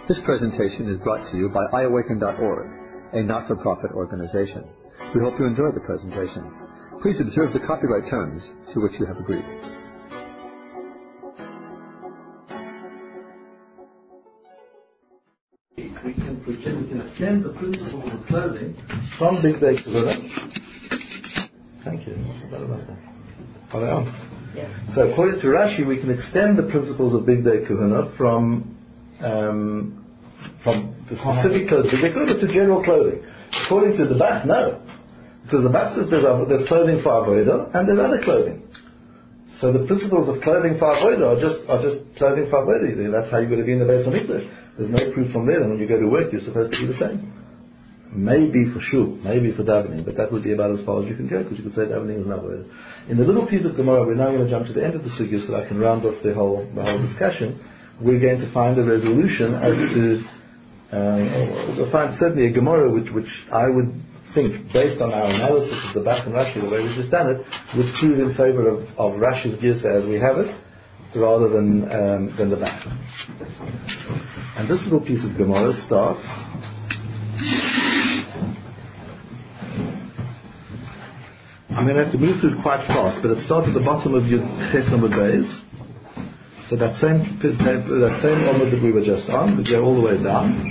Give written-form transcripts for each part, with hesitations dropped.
This presentation is brought to you by iAwaken.org, a not-for-profit organization. We hope you enjoy the presentation. Please observe the copyright terms to which you have agreed. We can extend the principle of clothing from Bigdei Kehuna. Thank you. Are they on? Yes. So according to Rashi, we can extend the principles of Bigdei Kehuna from the specific clothing, Bigdei Kehuna, to general clothing. According to the Bach, no. Because the Bach says there's clothing for Avodah and there's other clothing. So the principles of clothing for Avodah are just clothing for Avodah. That's how you're going to be in the Beis HaMikdash. There's no proof from there that when you go to work you're supposed to be the same. Maybe for shul, maybe for davening, but that would be about as far as you can go, because you could say davening is an Avodah. In the little piece of Gemara, we're now going to jump to the end of the sugya so that I can round off the whole discussion. We're going to find a resolution as to we'll find certainly a Gemara which I would think, based on our analysis of the Bach and Rashi, the way we've just done it, would prove in favor of Rashi's Girsa as we have it, rather than the Bach. And this little piece of Gemara starts. I'm going to have to move through it quite fast, but it starts at the bottom of your Ches Amud Beis. So that same Amud that we were just on, we go all the way down.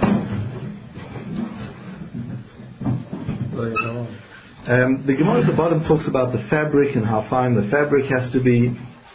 The Gemara at the bottom talks about the fabric and how fine the fabric has to be.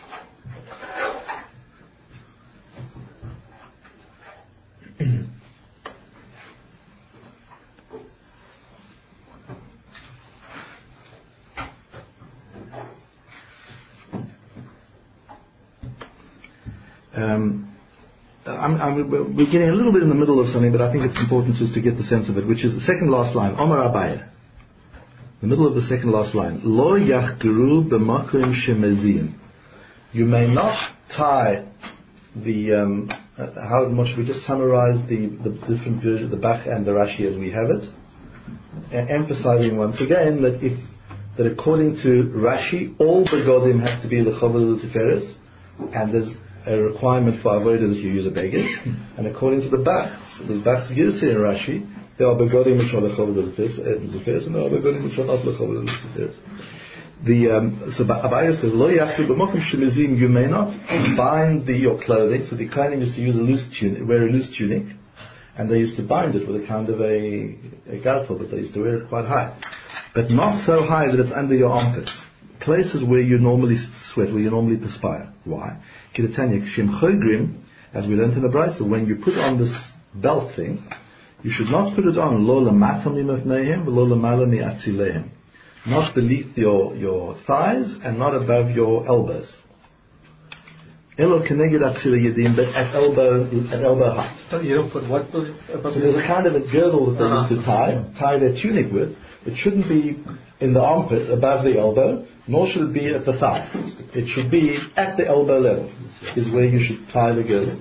We're getting a little bit in the middle of something, but I think it's important just to get the sense of it, which is the second last line, Omar Abaye. The middle of the second last line, Lo yachgeru b'makom shemezin. You may not tie how much we just summarize the different versions, the Bach and the Rashi as we have it, emphasizing once again that according to Rashi, all begodim have to be l'chavod l'tiferes, and there's a requirement for avodah that you use a beged, and according to the Bach's Girsa in Rashi, there are begodim which are l'chavod l'tiferes, and there are begodim which are not l'chavod l'tiferes. So Abaye says, Lo yachlu b'makom shemezim, you may not bind your clothing. So the Kohanim used to use wear a loose tunic, and they used to bind it with a kind of a gartel, but they used to wear it quite high, but not so high that it's under your armpits, places where you normally sweat, where you normally perspire. Why? Kidatanya Shem Chogrim, as we learned in the Brisa, when you put on this belt thing, you should not put it on lo lamata mimavneihem v'lo lamala mi'atzileihem, not beneath your thighs and not above your elbows. Elo keneged atzile yedim, but at elbow height. So you don't put what above? So there's a kind of a girdle that they used to tie their tunic with. It shouldn't be in the armpit above the elbow, nor should it be at the thighs. It should be at the elbow level, is where you should tie the girdle.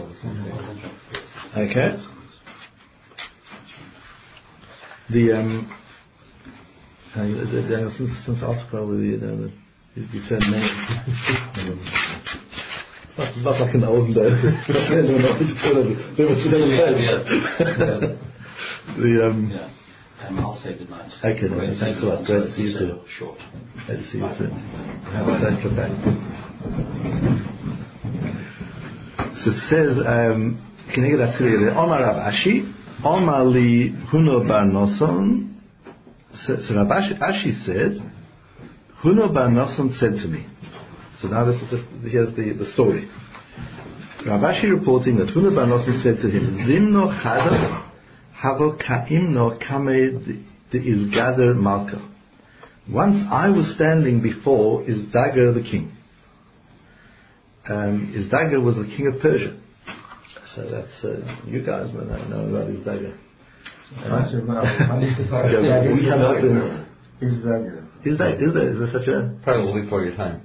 Okay? Since after probably you turn many. It's not like in the olden days. I'll say good night. Okay, thanks a lot. Great to see you too. Short. Great to see you too. Have a safe trip back. So it says, Keneged Atzili, Omar Rav Ashi, Omar li Huno bar Noson. So Rav Ashi said, Huno bar Noson said to me. So now here's the story. Rav Ashi reporting that Huno bar Noson said to him, Zimno Chada Havo Ka'imno Kame de Izgader Malka. Once I was standing before Izdagar the king. Izdagar was the king of Persia. So that's you guys may not know about Izdagar. Is there such a Probably before your time.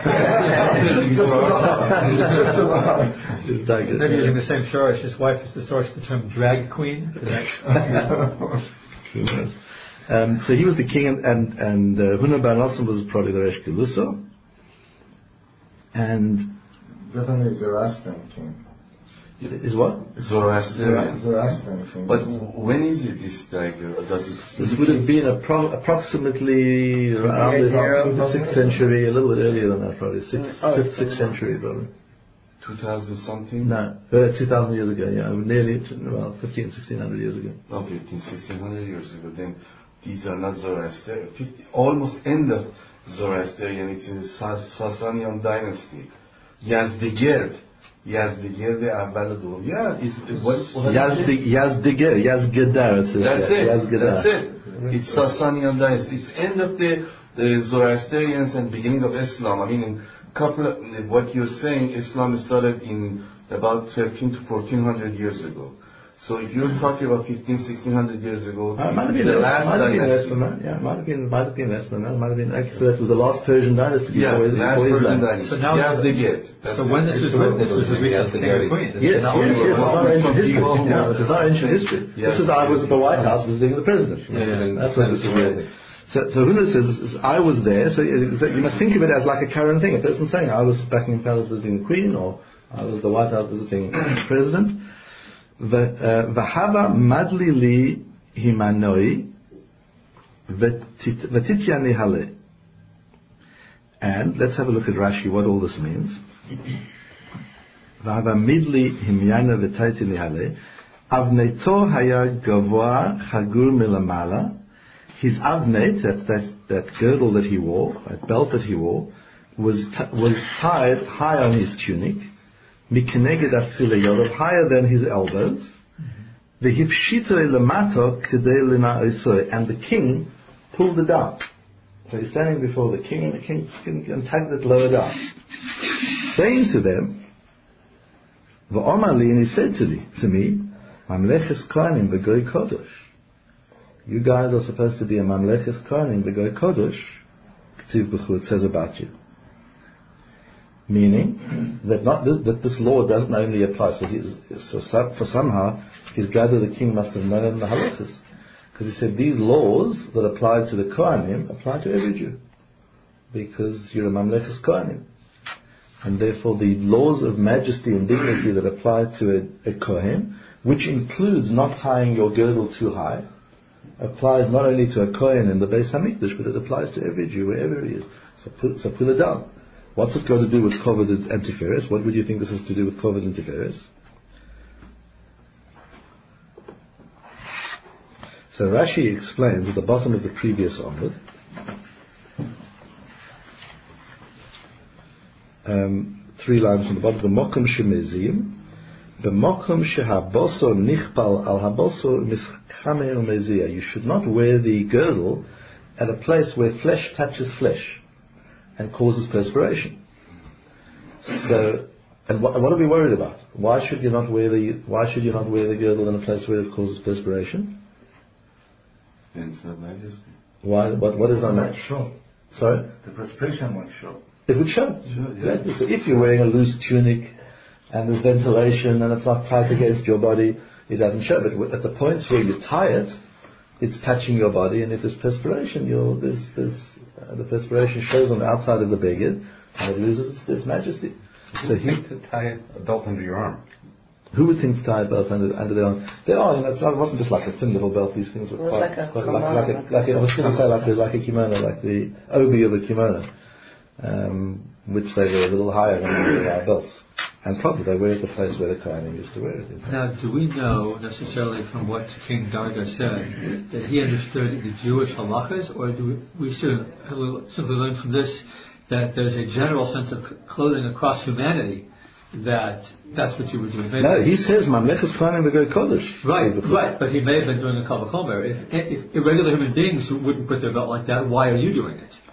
Maybe using the same source. His wife is the source of the term drag queen. So he was the king, and Huno bar Noson was probably the Resh Geluso. And Definitely Zoroastrian king. Is what? Zoroastrian. Zoroastrian. But when is it this dagger? This would have been approximately around the 6th century, a little bit earlier than that, probably 5th, 6th century, probably. 2000 something? No, 2,000 years ago, yeah, nearly, 1,600 years ago. Oh, 1,600 years ago. Then these are not Zoroastrian. Almost end of Zoroastrian. It's in the Sasanian dynasty. Yazdegerd اول دوم. Yeah, Yazgedar. That's it. It's Sasanian dynasty. It's end of the Zoroastrians and beginning of Islam. I mean, what you're saying, Islam started in about 13 to 1400 years ago. So if you're talking about 1600 years ago, might have been less than that. Yeah, might have been less than that. Might have been actually that was the last Persian dynasty. Yeah, last Persian dynasty. So now So when this was written, this was the recent king or queen. Yes, it's not ancient history. It's not ancient history. This is I was at the White House visiting the president. That's what this is really. So Huna says, I was there, so you must think of it as like a current thing. A person saying, I was Buckingham Palace visiting the Queen, or I was at the White House visiting the President. V'hava madli li himanoi v'tityani hale. And let's have a look at Rashi, what all this means. V'hava midli himyana v'tityani hale. Avneto haya gavoa chagur milamala. His avnet, that girdle that he wore, that belt that he wore, was tied high on his tunic, mikeneged atzile yorov, higher than his elbows. V'hifshito lemato kedei lina'osoi, and the king pulled it down. So he's standing before the king, and the king tugged it lower down, saying to them, V'omar li, and he said to me, Mamleches Kohanim v'goy kodesh. You guys are supposed to be a Mamleches Kohanim v'goy kodesh. K'tiv b'chu, it says about you. Meaning that this law doesn't only apply. For somehow his brother the king must have known the halachas, because he said these laws that apply to the Kohanim apply to every Jew, because you're a Mamleches Kohanim, and therefore the laws of majesty and dignity that apply to a Kohen, which includes not tying your girdle too high, applies not only to a Kohen in the Beis Hamikdash, but it applies to every Jew wherever he is. So pull it down. What's it got to do with Kovod and Tiferes? What would you think this has to do with Kovod and Tiferes? So Rashi explains at the bottom of the previous Amud, 3 lines from the bottom, B'mokom shemezim, B'mokom shehaboso nichpal al haboso mischame umezia. You should not wear the girdle at a place where flesh touches flesh and causes perspiration. So, and what are we worried about? Why should you not wear the girdle in a place where it causes perspiration? It's not majesty. Why? What is that? Might show. Sorry? The perspiration might show. It would show. Sure, yeah. So if you're wearing a loose tunic and there's ventilation and it's not tight against your body, it doesn't show. But at the points where you tie it, it's touching your body, and if there's perspiration, the perspiration shows on the outside of the beged, and it loses its majesty. So he to tie a belt under your arm. Who would think to tie a belt under their arm? They are, it wasn't just like a thin little belt. These things were quite I was going to say like a kimono, like the obi of a kimono, which they were a little higher than our belts. And probably they wear it the place where the Kohanim used to wear it. Now, do we know necessarily from what King Darda said that he understood the Jewish halachas, or do we simply learn from this that there's a general sense of clothing across humanity that's what you would do? No, he says Mamleches Kohanim v'goy kodesh. Right, but he may have been doing a kal v'chomer. If irregular human beings wouldn't put their belt like that, why are you doing it?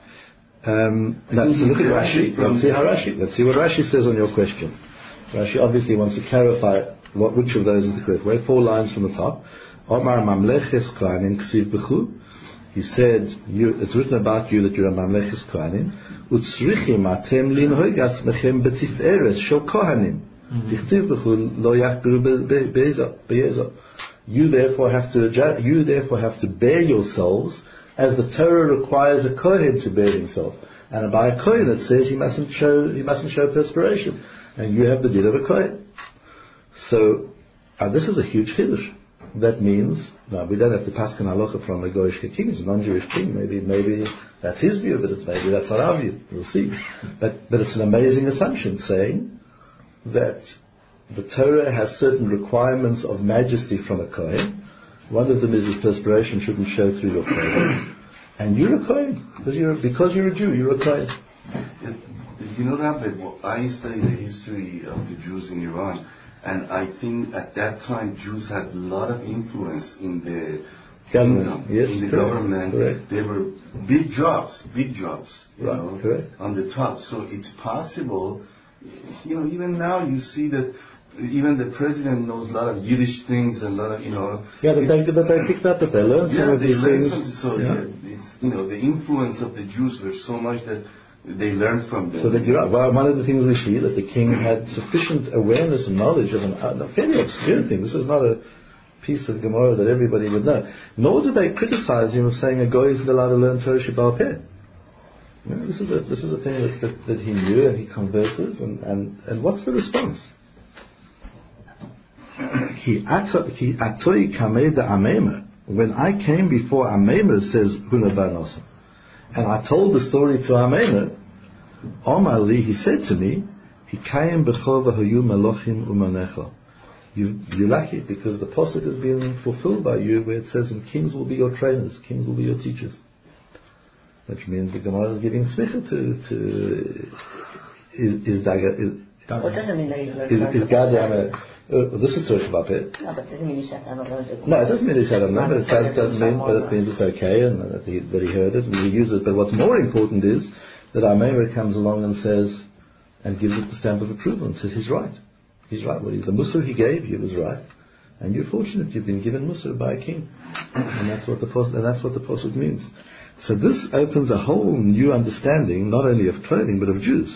No, so look at Rashi. Let's see what Rashi says on your question. Rashi obviously wants to clarify which of those is the correct way. 4 lines from the top. Omar Mamleches Kohanim Ksiv B'chu. He said, it's written about you that you're a Mamleches Kohanim. Utzrichim atem linhoig atzmechem b'tiferes shel Kohanim. Tichtiv B'chu lo yachguru be'ezo. You therefore have to bear yourselves as the Torah requires a Kohen to bear himself. And by a Kohen it says he mustn't show perspiration. And you have the din of a Kohen. So this is a huge chiddush. That means, now we don't have to paskin halacha from a Goyish king, it's a non-Jewish king. Maybe that's his view, but maybe that's not our view. We'll see. But it's an amazing assumption saying that the Torah has certain requirements of majesty from a Kohen. One of them is that perspiration shouldn't show through your clothing. And you're a Kohen. Because you're a Jew, you're a Kohen. You know, Rabbi, I studied the history of the Jews in Iran, and I think at that time Jews had a lot of influence in the Government. Yes, in the correct. government. Correct. They were big jobs, Right, correct. on the top. So it's possible, even now you see that even the president knows a lot of Yiddish things and a lot of, Yeah, that they picked up, that they learned some of these things. The influence of the Jews were so much that they learned from them. So that one of the things we see that the king had sufficient awareness and knowledge of a fairly obscure thing. This is not a piece of Gemara that everybody would know. Nor do they criticize him of saying a goy isn't allowed to learn Torah Sheba'al Peh. This is a thing that he knew, and he converses, and what's the response? When I came before Amemer, says Huna bar Nosson, and I told the story to Amemer, Omar li, he said to me, you're lucky because the pasuk has been fulfilled by you, where it says, and kings will be your trainers, kings will be your teachers. Which means the Gemara is giving smicha to What doesn't mean that you learn is Gad this is Torah Sheba'al Peh. No, but it doesn't mean you sat down and learned it. No, it doesn't mean he sat down, but it doesn't mean, but it means it's okay, and that he heard it and he used it. But what's more important is that Ameir comes along and says, and gives it the stamp of approval and says he's right. He's right. Well, the Musar he gave you was right, and you're fortunate you've been given Musar by a king, and that's what the pasuk means. So this opens a whole new understanding, not only of clothing but of Jews.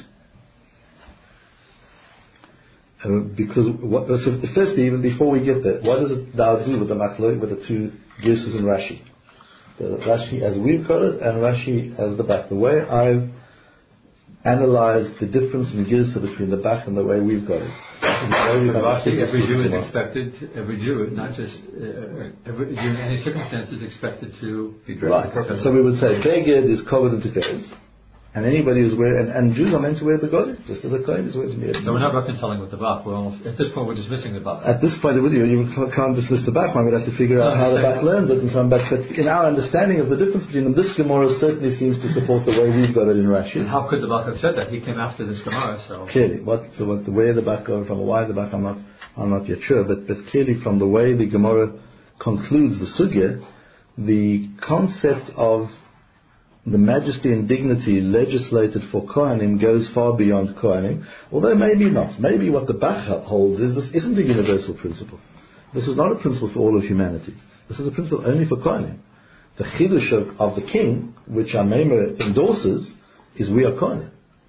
Because firstly, even before we get there, what does it now do with the machlok, with the two Girsos in Rashi? The Rashi as we've got it, and Rashi as the Bach. The way I've analyzed the difference in Girsa between the Bach and the way we've got it. Every Jew is expected, every Jew, not just every Jew in any circumstance is expected to be dressed. Right. So we would say Beged is covered in Tiferes. And anybody who's wearing, and Jews are meant to wear begodim, just as a Kohen is wearing to wear. So we're not reconciling with the Bach. We're almost, at this point, we're dismissing the Bach. At this point, you can't dismiss the Bach. One would have to figure out how the Bach learns it and so on. But in our understanding of the difference between them, this Gemara certainly seems to support the way we've got it in Rashi. And how could the Bach have said that? He came after this Gemara, so clearly, where the Bach going from, why the Bach, I'm not yet sure. But clearly, from the way the Gemara concludes the sugya, the concept of the majesty and dignity legislated for Kohanim goes far beyond Kohanim, although maybe not. Maybe what the Bach holds is this isn't a universal principle. This is not a principle for all of humanity. This is a principle only for Kohanim. The chidush of the king, which Amemer endorses, is we are Kohanim.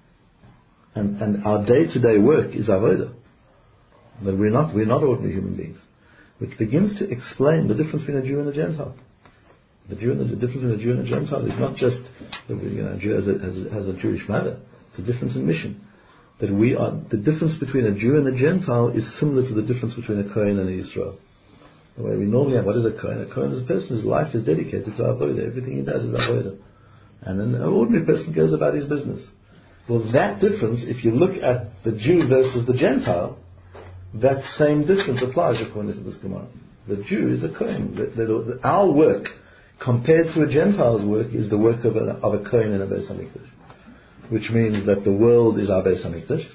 And our day-to-day work is avodah. That we're not ordinary human beings. Which begins to explain the difference between a Jew and a Gentile. The difference between a Jew and a Gentile is not just that a Jew has a Jewish mother. It's a difference in mission. That the difference between a Jew and a Gentile is similar to the difference between a Kohen and a Yisrael. The way we normally have, what is a Kohen? A Kohen is a person whose life is dedicated to avodah. Everything he does is avodah. And an ordinary person goes about his business. Well, that difference, if you look at the Jew versus the Gentile, that same difference applies according to this Gemara. The Jew is a Kohen. Our work compared to a Gentile's work is the work of a Kohen in a Beis HaMikdash, which means that the world is our Beis HaMikdash.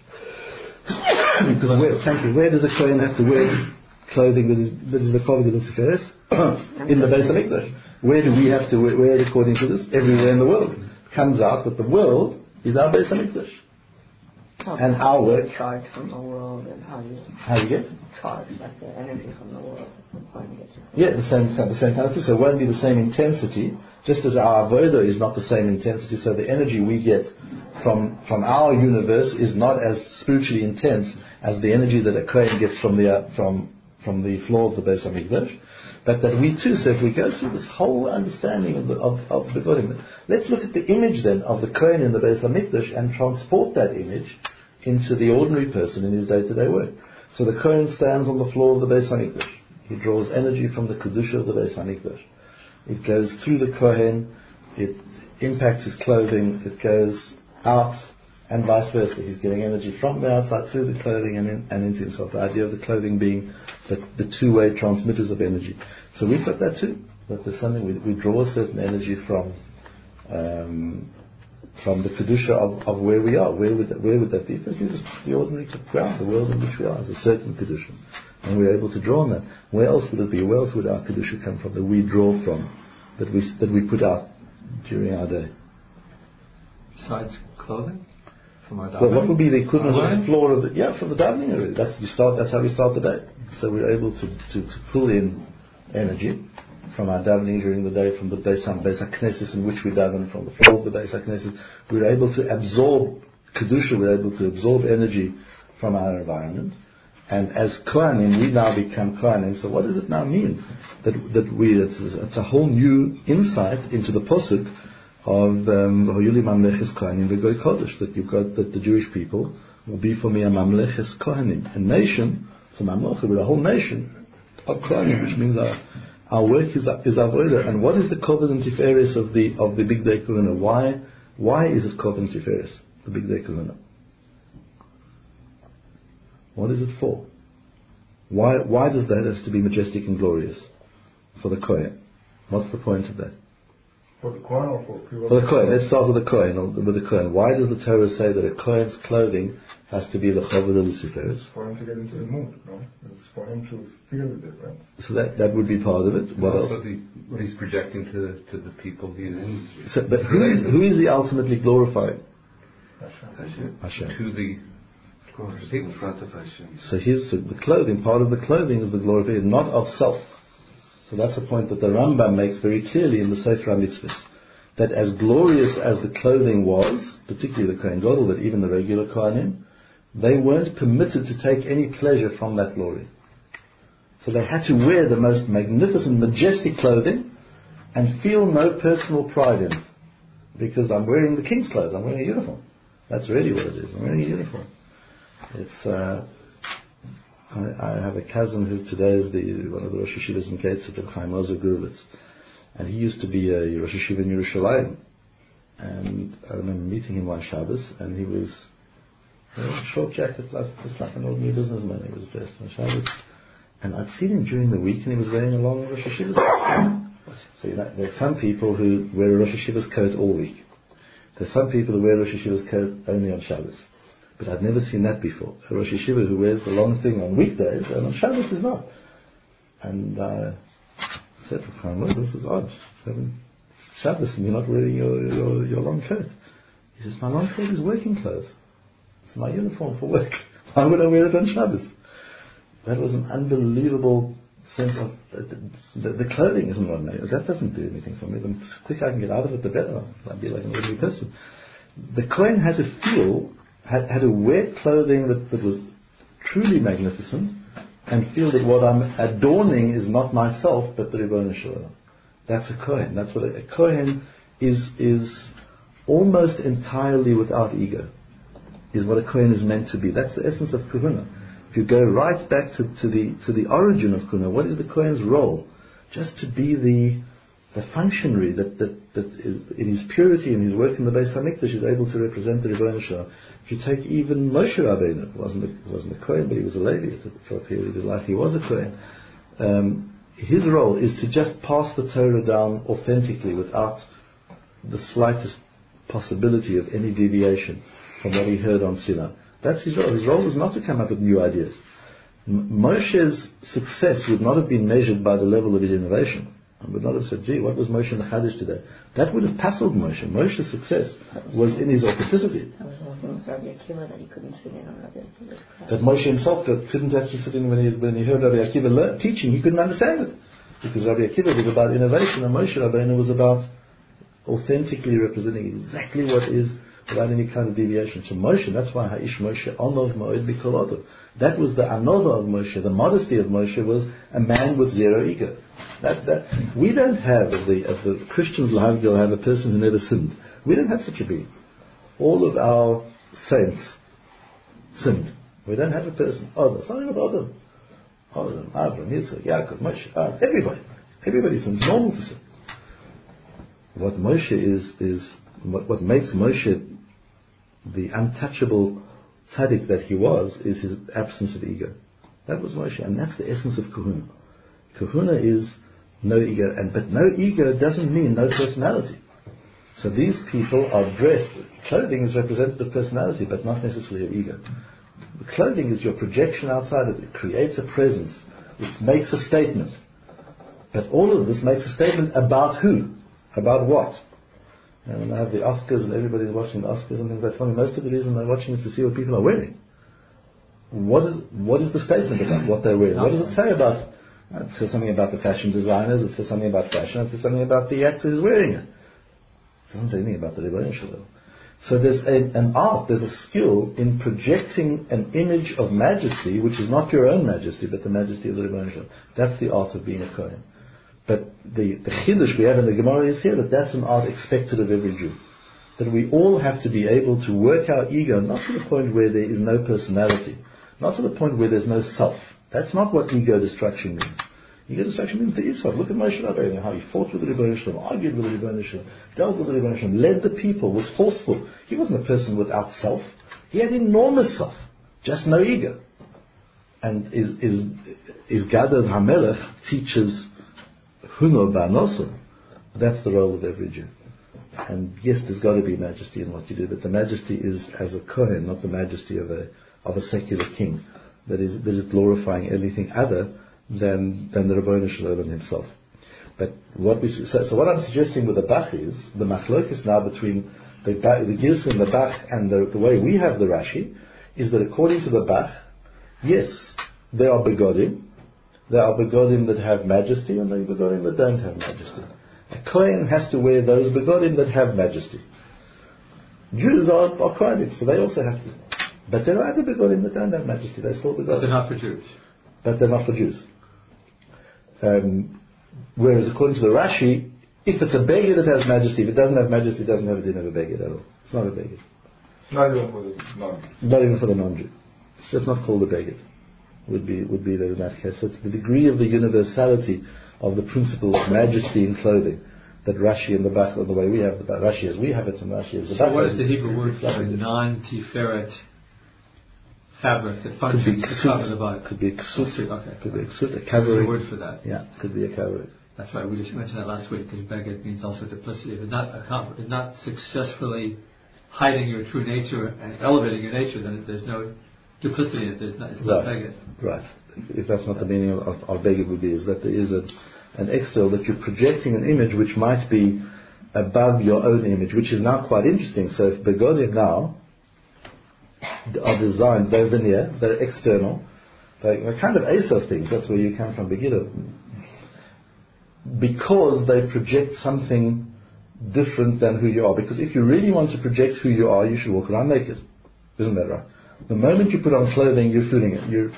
Because where does a Kohen have to wear clothing that is covered in Tiferes? In the Beis HaMikdash. Where do we have to wear it according to this? Everywhere in the world. It comes out that the world is our Beis HaMikdash. And our work. Charge from the world, and how you get charge, like the energy from the world. Yeah, the same kind of thing. So it won't be the same intensity. Just as our avodah is not the same intensity, so the energy we get from our universe is not as spiritually intense as the energy that a Kohen gets from the floor of the Beis HaMikdash. But that we too, so if we go through this whole understanding of the Begodim, let's look at the image then of the Kohen in the Beis HaMikdash and transport that image into the ordinary person in his day-to-day work. So the Kohen stands on the floor of the Beis HaMikdash. He draws energy from the Kedusha of the Beis HaMikdash. It goes through the Kohen, it impacts his clothing, it goes out, and vice versa. He's getting energy from the outside through the clothing and into himself. The idea of the clothing being the two-way transmitters of energy. So we've got that too. That there's something we draw a certain energy from the Kedusha of where we are. Where would that be? Firstly, just the ordinary ground, the world in which we are. There's a certain Kedusha. And we're able to draw on that. Where else would it be? Where else would our Kedusha come from that we draw from, that we put out during our day? Besides clothing? From our davening? Well, what would be the equivalent of the floor of from the davening area? That's how we start the day. So we're able to pull in energy from our davening during the day, from the Beis HaKnesses in which we daven, from the floor of the Beis HaKnesses. We're able to absorb Kedusha, we're able to absorb energy from our environment. And as Kohanim, we now become Kohanim. So what does it now mean? It's a whole new insight into the Pasuk of Hoyuli Mamleches Kohanim V'Goy Kodesh, that you've got that the Jewish people will be for me a Mamleches Kohanim, a nation, for Mamlecha, with a whole nation of Kohanim, which means our work is avodah. And what is the Koven Tiferes of the Big Day Kahuna? Why is it Koven Tiferes, the Big Day Kahuna? What is it for? Why does that have to be majestic and glorious? For the Kohen. What's the point of that? For the Kohen or for people? For the Kohen. Let's start with the Kohen. Why does the Torah say that a Kohen's clothing has to be the Chavod Luciferis? For him to get into the mood, no? It's for him to feel the difference. So that would be part of it. What else? What he's projecting to the people he is. So, but who is he ultimately glorifying? Hashem. To the in front of Hashem. So here's the clothing. Part of the clothing is the glorification, not of self. So that's a point that the Rambam makes very clearly in the Sefer HaMitzvahs. That as glorious as the clothing was, particularly the Kohen Gadol, but even the regular Kohanim, they weren't permitted to take any pleasure from that glory. So they had to wear the most magnificent, majestic clothing and feel no personal pride in it. Because I'm wearing the king's clothes, I'm wearing a uniform. That's really what it is, I'm wearing a uniform. It's I have a cousin who today is one of the Rosh Yeshivas in Ketzat, Reb Chaim Ozer Gurvitz, and he used to be a Rosh Yeshiva in Yerushalayim. And I remember meeting him one Shabbos, and he was a short jacket, just like an ordinary businessman. He was dressed on Shabbos, and I'd seen him during the week, and he was wearing a long Rosh Yeshiva's coat. So there's some people who wear a Rosh Yeshiva's coat all week. There's some people who wear Rosh Yeshiva's coat only on Shabbos. But I'd never seen that before. A Rosh Yeshiva who wears the long thing on weekdays and on Shabbos is not. And I said to him, well, this is odd. It's Shabbos and you're not wearing your long coat. He says, my long coat is working clothes. It's my uniform for work. Why would I wear it on Shabbos? That was an unbelievable sense of the clothing isn't what made. That doesn't do anything for me. The quicker I can get out of it, the better. I'll be like an ordinary person. The Kohen had to feel, had to wear clothing that was truly magnificent and feel that what I'm adorning is not myself but the Ribono Shel Olam. That's a Kohen. That's what a Kohen is almost entirely without ego, is what a Kohen is meant to be. That's the essence of Kahuna. If you go right back to the origin of Kahuna, what is the Kohen's role? Just to be the functionary that is, in his purity and his work in the Beis HaMikdash, is able to represent the Ribono Shel Olam. If you take even Moshe Rabbeinu, wasn't a Kohen, but he was a Levi for a period of his life. He was a Kohen. His role is to just pass the Torah down authentically without the slightest possibility of any deviation from what he heard on Sinai. That's his role. His role is not to come up with new ideas. Moshe's success would not have been measured by the level of his innovation. I would not have said, gee, what was Moshe Mechadish today? That would have puzzled Moshe. Moshe's success was in his authenticity. That was also with Rabbi Akiva, that he couldn't sit in on Rabbi Akiva's class. That Moshe himself couldn't actually sit in when he heard Rabbi Akiva teaching. He couldn't understand it. Because Rabbi Akiva was about innovation and Moshe Rabbeinu was about authentically representing exactly what is, without any kind of deviation. So Moshe, that's why Ha'ish Moshe Anov Ma'od Mikol Adam. That was the Anova of Moshe. The modesty of Moshe was a man with zero ego. That we don't have, as the Christians will have a person who never sinned. We don't have such a being. All of our saints sinned. We don't have a person. Oh, starting with Adam. Adam, Abraham, Yitzchak, Yaakov, Moshe, everybody. Everybody seems normal to say. What Moshe is what makes Moshe the untouchable tzaddik that he was is his absence of ego. That was Moshe, and that's the essence of kahuna. Kahuna is no ego, but no ego doesn't mean no personality. So these people are dressed. Clothing is representative of personality, but not necessarily of ego. Clothing is your projection outside of it. It creates a presence. It makes a statement. But all of this makes a statement about who? About what? And when I have the Oscars and everybody's watching the Oscars and things like that, most of the reason they're watching is to see what people are wearing. What is the statement about what they're wearing? What does it say about it? It says something about the fashion designers, it says something about fashion, it says something about the actor who's wearing it. It doesn't say anything about the Rebbeinu Shalom. So there's an art, there's a skill in projecting an image of majesty, which is not your own majesty, but the majesty of the Rebbeinu Shalom. That's the art of being a Kohen. But the chiddush we have in the Gemara is here that that's an art expected of every Jew. That we all have to be able to work our ego, not to the point where there is no personality, not to the point where there's no self. That's not what ego destruction means. Ego destruction means there is self. Look at Moshe Rabbeinu, how he fought with the Rebbeinu Shalom, argued with the Rebbeinu Shalom, dealt with the Rebbeinu Shalom, led the people, was forceful. He wasn't a person without self. He had enormous self, just no ego. And is Gadav HaMelech teaches Huno Ba'anoso. That's the role of every Jew. And yes, there's got to be majesty in what you do, but the majesty is as a Kohen, not the majesty of a secular king that is glorifying anything other than the Rebbeinu Shalom himself. But what we so what I'm suggesting with the Bach is the machlokes now between the Girsa and the Bach and the way we have the Rashi is that according to the Bach, yes, there are begodim. There are begodim that have majesty and there are begodim that don't have majesty. A Kohen has to wear those begodim that have majesty. Jews are Kohanim, so they also have to. But there are other begodim that don't have majesty. They're still begodim. But they're not for Jews. But they're not for Jews. Whereas according to the Rashi, if it's a beggar that has majesty, if it doesn't have majesty, it doesn't have a din of a beggar at all. It's not a beggar. Not even for the non-Jew. Not even for the non-Jew. It's just not called a beggar. Would be the that case. So it's the degree of the universality of the principle of majesty in clothing that Rashi and the Bach, or the way we have the Bach, Rashi as we have it and Rashi as the Bach. So what is the Hebrew word for non-tiferet fabric that functions to cover the body? Could be a ksut. Okay. Could be a ksut, a covering. There's a word for that. Yeah, could be a covering. That's right. We just mentioned that last week because beged means also duplicity. If it's not successfully hiding your true nature and elevating your nature, then there's no duplicity in it. It's not beged. Right. If that's not the meaning of beged, would be is that there is an external, that you're projecting an image which might be above your own image, which is now quite interesting. So if begodim now are designed, they're veneer, they're external, they're kind of Esav things. That's where you come from, Begiddo. Because they project something different than who you are. Because if you really want to project who you are, you should walk around naked. Isn't that right? The moment you put on clothing, you're fooling it.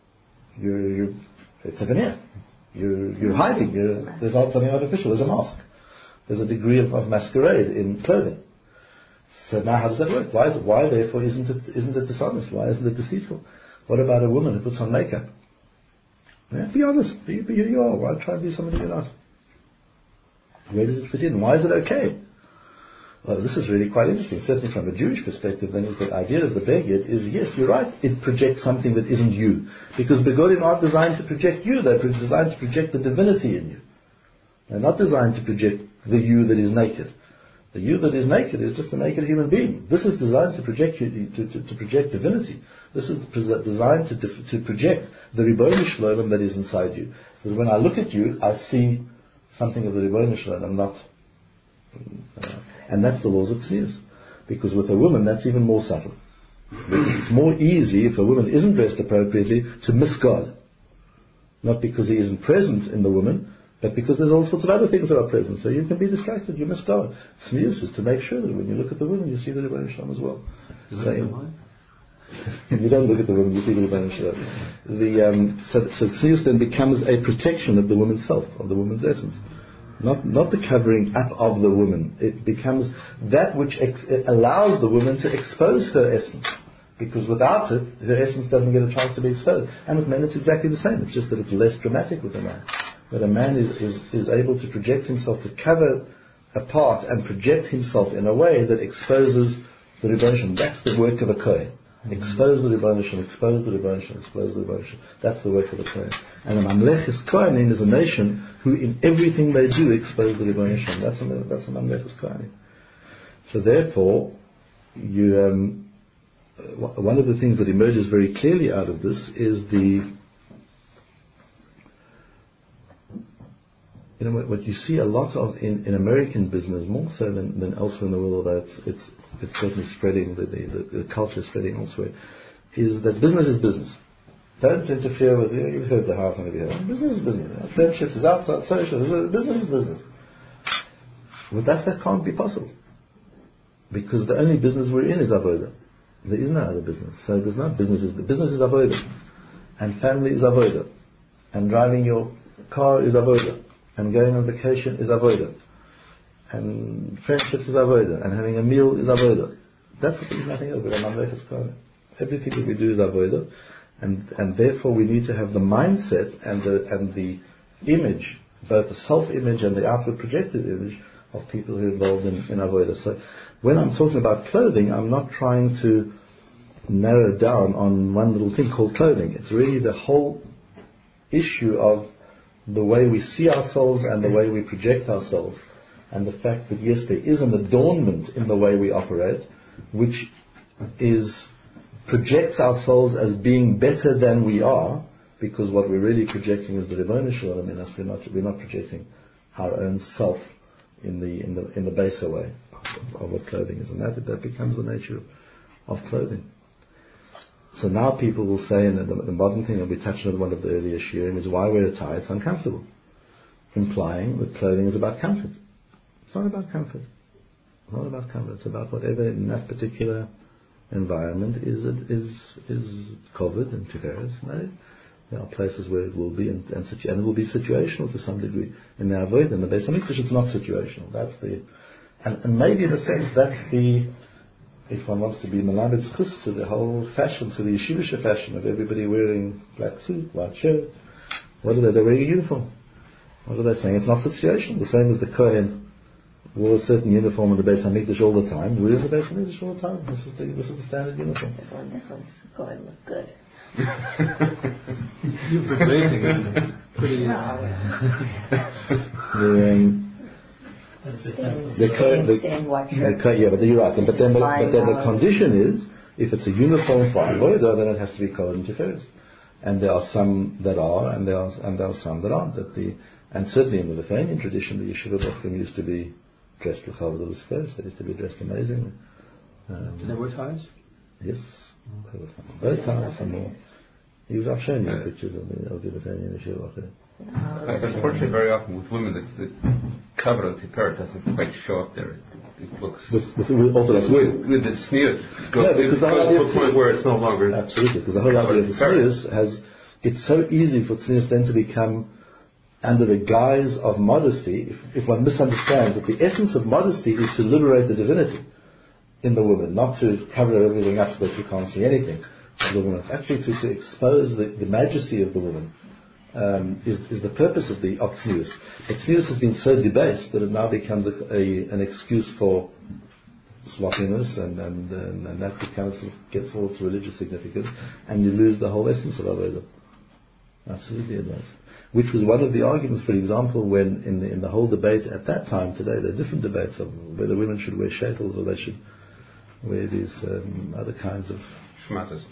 It's a veneer. You're hiding. There's not something artificial. There's a mask. There's a degree of masquerade in clothing. So now, how does that work? Why therefore isn't it dishonest? Why isn't it deceitful? What about a woman who puts on makeup? Yeah, be honest. Be who you are. Why try to be somebody you're not? Where does it fit in? Why is it okay? Well, this is really quite interesting. Certainly from a Jewish perspective, then, is the idea of the beged is, yes, you're right, it projects something that isn't you. Because begodim aren't designed to project you, they're designed to project the divinity in you. They're not designed to project the you that is naked. The you that is naked is just a naked human being. This is designed to project you, to project divinity. This is designed to project the Rebbeinu Shalom that is inside you. So that when I look at you, I see something of the Rebbeinu Shalom. I'm not... and that's the laws of tznius. Because with a woman, that's even more subtle. It's more easy, if a woman isn't dressed appropriately, to miss God. Not because He isn't present in the woman, but because there's all sorts of other things that are present. So you can be distracted, you miss God. Tznius is to make sure that when you look at the woman, you see the Rebbeinu Shalom as well. You don't look at the woman, you see the Rebbeinu Shalom. So tznius then becomes a protection of the woman's self, of the woman's essence. Not the covering up of the woman. It becomes that which allows the woman to expose her essence. Because without it, her essence doesn't get a chance to be exposed. And with men, it's exactly the same. It's just that it's less dramatic with a man. But a man is able to project himself, to cover a part and project himself in a way that exposes the Rebbeinu. That's the work of a Kohen. Expose the Rebbeinu, expose the Rebbeinu, expose the Rebbeinu. That's the work of a Kohen. And a Mamlechus Kohanim is a nation who in everything they do expose the Rebbeinu. That's a Mamlechus Kohanim. So therefore, one of the things that emerges very clearly out of this is what you see a lot of in American business, more so than elsewhere in the world, although it's certainly spreading, the culture is spreading elsewhere, is that business is business. Don't interfere with, you've heard the half of it. Business is business. Friendships is outside, social, business is business. Well, that can't be possible. Because the only business we're in is avoda. There is no other business. So there's no business is avoda. And family is avoda. And driving your car is avoda. And going on vacation is avoda. And friendships is avoda. And having a meal is avoda. That's what there's nothing over there. Everything that we do is avoda. And therefore we need to have the mindset and the image, both the self-image and the outward projected image of people who are involved in avoda. So when I'm talking about clothing, I'm not trying to narrow down on one little thing called clothing. It's really the whole issue of the way we see ourselves and the way we project ourselves, and the fact that yes, there is an adornment in the way we operate, which projects ourselves as being better than we are, because what we're really projecting is the Rebbeinu Shalom in us. We're not projecting our own self in the baser way of what clothing is, and that becomes the nature of clothing. So now people will say, and the modern thing, and we touched on one of the earlier shiurim, is why wear a tie, it's uncomfortable, implying that clothing is about comfort. It's not about comfort. It's not about comfort. It's about whatever in that particular environment is covered and tiferes. No, there are places where it will be, and it will be situational to some degree. In the avodah, in the Beis Hamikdash, it's not situational. That's and maybe in a sense that's if one wants to be Melamed Zchus to the whole fashion, to the yeshivish fashion of everybody wearing black suit, white shirt. What are they? They're wearing a uniform. What are they saying? It's not situational. The same as the Kohen wore a certain uniform in the Beis Hamikdash all the time. We're in the Beis Hamikdash all the time. This is the standard uniform. There's one difference. Kohen look good. You've been raising it pretty. But you're right. But then the condition is, if it's a uniform for avodah, then it has to be covered in tiferes. And there are some that are, and there are some that aren't. And certainly in the Lithuanian tradition, the yeshiva bochum used to be dressed with chavod tiferes. They used to be dressed amazingly. Did they wear ties? Yes. Both ties and more. I've shown you pictures of the Lithuanian yeshiva. Unfortunately, very often with women, the cover of Tiferet doesn't quite show up there. It looks with the sneer. It goes to a point where it's no longer absolutely, because the whole idea of the sneers it's so easy for sneers then to become under the guise of modesty. If one misunderstands that the essence of modesty is to liberate the divinity in the woman, not to cover everything up so that you can't see anything of the woman. It's actually to expose the majesty of the woman. Is the purpose of tznius. But tznius has been so debased that it now becomes an excuse for sloppiness, and that becomes gets all its religious significance, and you lose the whole essence of avodah. Absolutely, it does. Which was one of the arguments, for example, when in the whole debate at that time. Today, there are different debates of whether women should wear shaitels or they should wear these other kinds of Shmatas.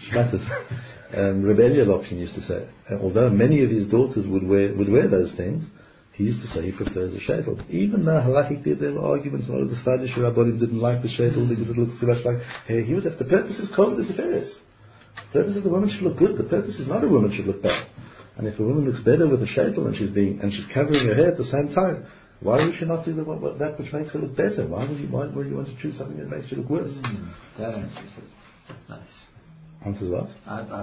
Rebbe Eliezer Lokshin used to say, although many of his daughters would wear those things, he used to say he prefers a sheitel. Even though halachically there were arguments, one of the Spanish rabbanim didn't like the sheitel because it looks too much like hair. He was the purpose is kavod tiferes. The purpose is the woman should look good. The purpose is not a woman should look bad. And if a woman looks better with a sheitel and she's covering her hair at the same time, why would she not do that which makes her look better? Why would you want to choose something that makes you look worse? That answers it. That's nice. Answers what?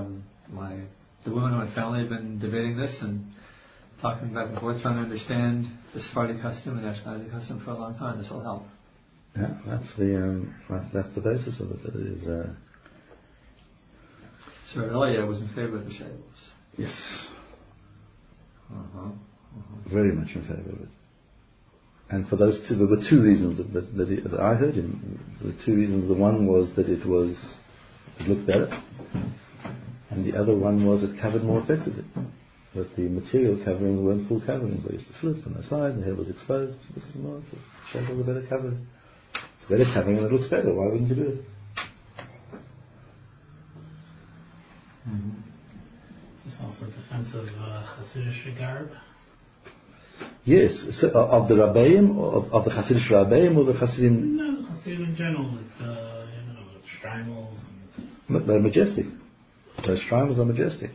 The women in my family have been debating this and talking back and forth, trying to understand the Sephardi custom and Ashkenazi custom for a long time. This will help. Yeah, that's the basis of it. It is So Elia was in favor of the Shavuos. Yes. Very much in favor of it. And for those two, there were two reasons that I heard him. The two reasons. The one was that it looked better, and the other one was it covered more effectively. That the material coverings weren't full coverings. They used to slip on the side, and the hair was exposed. This is more. The shadow was a better covering. It's a better covering, and it looks better. Why wouldn't you do it? Is this also defense of Hasidic garb? Yes, so, of the Rabbeim, of the Hasidic Rabbeim, or the Hasidim? No, the Hasidim in general, with Streimels. They're majestic. Those Streimels are majestic.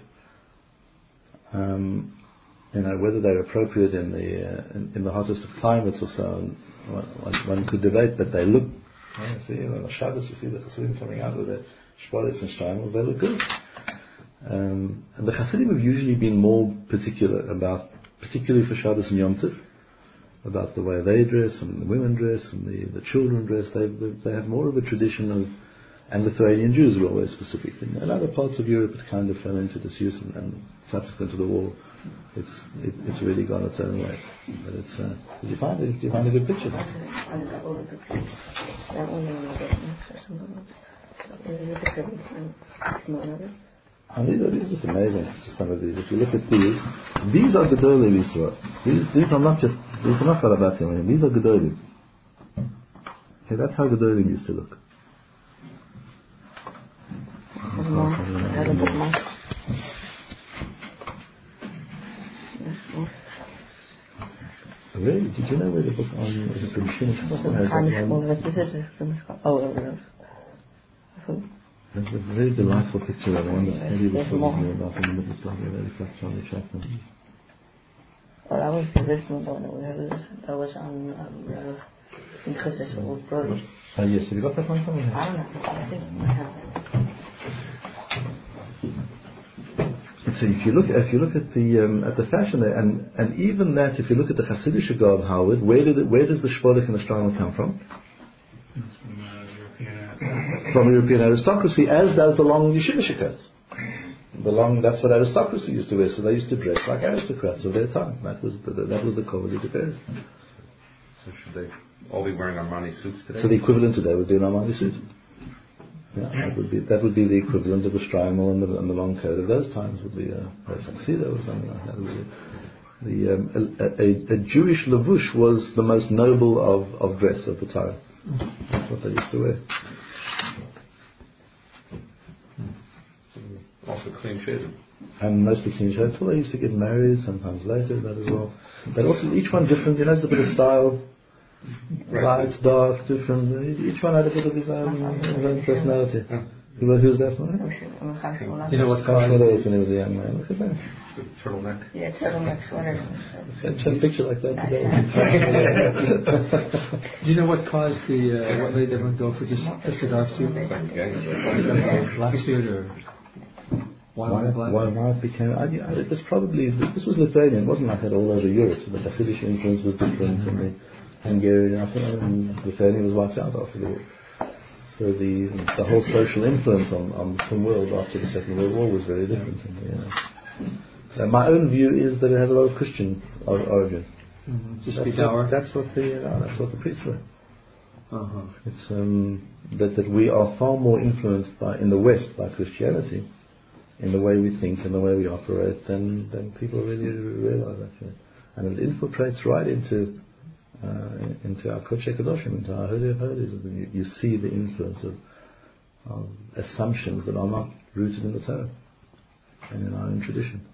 Whether they're appropriate in the hottest of climates or so, one could debate, but they look. On Shabbos you see the Hasidim coming out with their shpolets and Streimels. They look good. And the Hasidim have usually been more particular about, particularly for Shabbos and Yom Tov, about the way they dress and the women dress and the children dress. They have more of a tradition of, and Lithuanian Jews were always specific. In other parts of Europe it kind of fell into disuse, and subsequent to the war it's really gone its own way. But it's did you find a good picture? That one. And these are just amazing. Some of these. If you look at these are Gedolim Yisrael. These are not Balabatim. These are Gedolim. Okay, that's how Gedolim used to look. Really? Did you know where the book on There's a very delightful picture of one that Eddie was talking about in the middle of the very first Charlie Chaplin. Oh, that was the original one that we heard. That was on Synthesis of Old Brothers. Yes, have you got that one from me? I don't know. I think I have it. So if you look at the fashion there, and even that, if you look at the Hasidic garb, Howard, where does the shpolek and the Streimel come from? From European aristocracy, as does the long yeshiva coat. That's what aristocracy used to wear, so they used to dress like aristocrats of their time. That was the coveted affairs. So should they all be wearing Armani suits today? So the equivalent today would be an Armani suit. Yeah, that would be the equivalent of the Streimel and the long coat of those times. Would be a tuxedo or something like that. A Jewish lavush was the most noble of dress of the time. That's what they used to wear. Also clean shaven. And mostly clean shaven. Well, they used to get married sometimes later, that as well. But also each one different, there's a bit of style. Light, dark, different. Each one had a bit of his own personality. Who's that one? You know what caused was when he was a young man. Look at that. Turtleneck. Yeah, turtleneck sweater. A picture like that today. Do you know what caused what made them go for just a dark suit? Black suit or why it became? It was probably, this was Lithuanian. It wasn't like that all over Europe. So the Hasidic influence was different, and the Hungarian and Lithuania was wiped out after the war. So the whole social influence on the world after the Second World War was very different. My own view is that it has a lot of Christian origin. That's what the priests were. It's that we are far more influenced in the West by Christianity, in the way we think and the way we operate, than people really realize, actually. And it infiltrates right into our Kodesh Kadoshim, into our Holy of Holies. You see the influence of assumptions that are not rooted in the Torah and in our own tradition.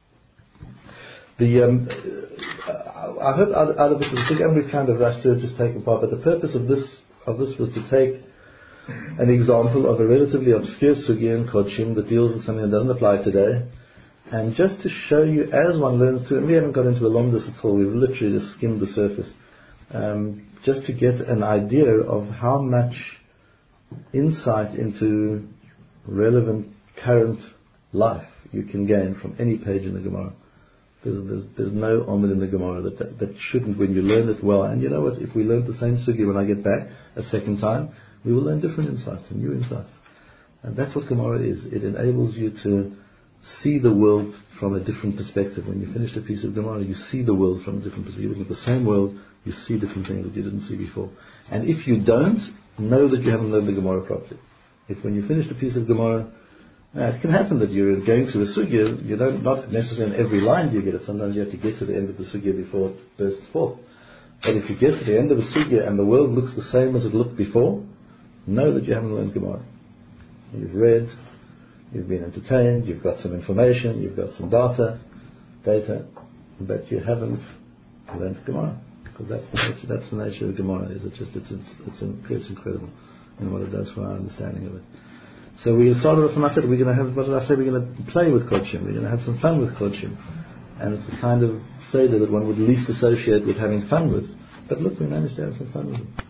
I hope out of this, again we've kind of rushed to just take apart, but the purpose of this was to take an example of a relatively obscure sugya in Kodshim that deals with something that doesn't apply today, and just to show you as one learns through, and we haven't got into the lomdus at all, we've literally just skimmed the surface, just to get an idea of how much insight into relevant current life you can gain from any page in the Gemara. There's no omen in the Gemara that shouldn't, when you learn it well. And you know what? If we learn the same sugya when I get back a second time, we will learn different insights and new insights. And that's what Gemara is. It enables you to see the world from a different perspective. When you finish a piece of Gemara, you see the world from a different perspective. You look at the same world, you see different things that you didn't see before. And if you don't, know that you haven't learned the Gemara properly. If when you finish a piece of Gemara, it can happen that you're going through a sugya, you don't, not necessarily in every line do you get it. Sometimes you have to get to the end of the sugya before it bursts forth. But if you get to the end of the sugya and the world looks the same as it looked before, know that you haven't learned Gemara. You've read, you've been entertained, you've got some information, you've got some data, but you haven't learned Gemara. Because that's the nature of Gemara. It's incredible in what it does for our understanding of it. So we started off, and I said we're going to have, what did I say? We're going to play with Kodshim. We're going to have some fun with Kodshim. And it's the kind of Seder that one would least associate with having fun with. But look, we managed to have some fun with it.